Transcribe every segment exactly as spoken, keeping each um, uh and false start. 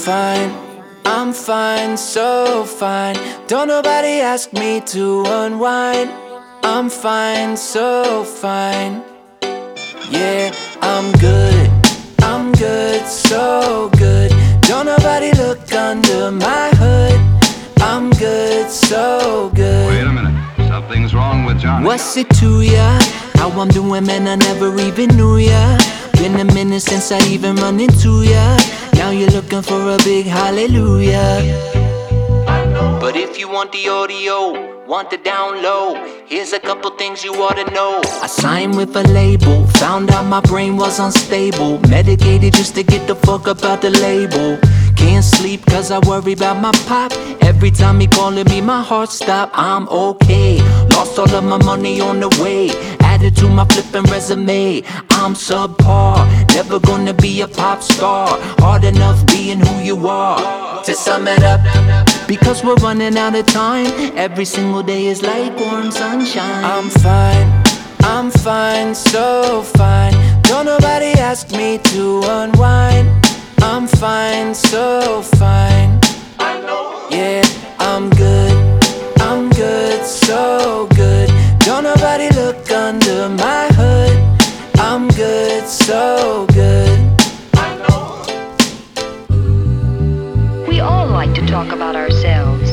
fine, I'm fine, so fine. Don't nobody ask me to unwind. I'm fine, so fine. Yeah, I'm good, I'm good, so good. Don't nobody look under my hood. I'm good, so good. Wait a minute, something's wrong with Johnny. What's it to ya? How I'm doing, man, I never even knew ya. Been a minute since I even run into ya. Now you're looking for a big hallelujah. But if you want the audio, want the down low, here's a couple things you ought to know. I signed with a label, found out my brain was unstable. Medicated just to get the fuck up out the label. Can't sleep cause I worry about my pop. Every time he calling me my heart stop. I'm okay, lost all of my money on the way. Added to my flippin' resume. I'm subpar, never gonna be a pop star. Hard enough being who you are. To sum it up, because we're running out of time. Every single day is like warm sunshine. I'm fine, I'm fine, so fine. Don't nobody ask me to unwind. I'm fine, so fine. Yeah, I'm good, I'm good, so good. Don't nobody look under my hood. I'm good, so good. We all like to talk about ourselves.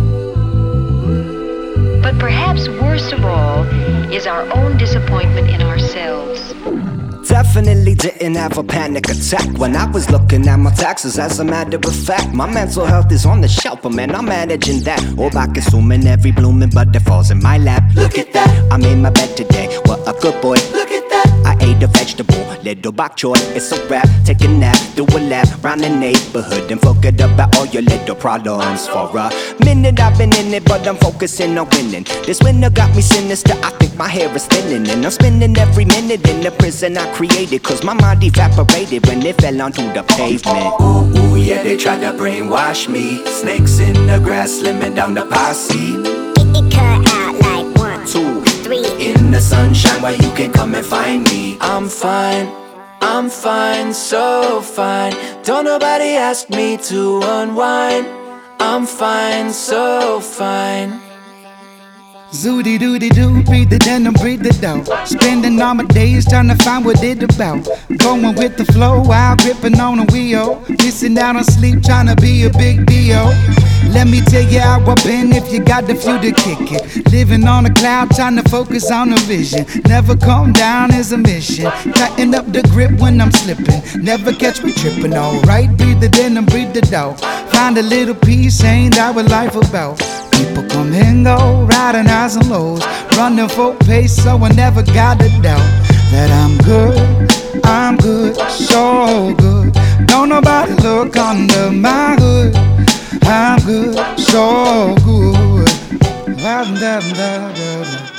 But perhaps worst of all is our own disappointment in ourselves. Definitely didn't have a panic attack when I was looking at my taxes. As a matter of fact, my mental health is on the shelf, but man, I'm managing that. All by consuming every blooming bud that falls in my lap. Look at that, I made my bed today. What a good boy. Look at that, I ate a vegetable, little bok choy. It's a wrap, take a nap, do a lap round the neighborhood and forget about all your little problems. For a minute I've been in it, but I'm focusing on winning. This winter got me sinister, I think my hair is thinning. And I'm spending every minute in the prison I created, cause my mind evaporated when it fell onto the pavement. Ooh, ooh, yeah, they tried to brainwash me. Snakes in the grass, slimming down the posse. It, it cut out like one, Two, three. in the sunshine where you can come and find me. I'm fine, I'm fine, so fine. Don't nobody ask me to unwind. I'm fine, so fine. Zooty dooty doo, breathe it in and breathe it out. Spending all my days trying to find what it about. Going with the flow while gripping on the wheel. Missing out on sleep trying to be a big deal. Let me tell you how I've been if you got the few to kick it. Living on a cloud trying to focus on the vision. Never calm down is a mission. Tighten up the grip when I'm slipping. Never catch me tripping, alright. Breathe it in and breathe it out. Find a little peace, ain't that what life about? People come and go, riding highs and lows, running full pace, so I never got a doubt that I'm good, I'm good, so good. Don't nobody look under my hood. I'm good, so good. Da, da, da, da, da.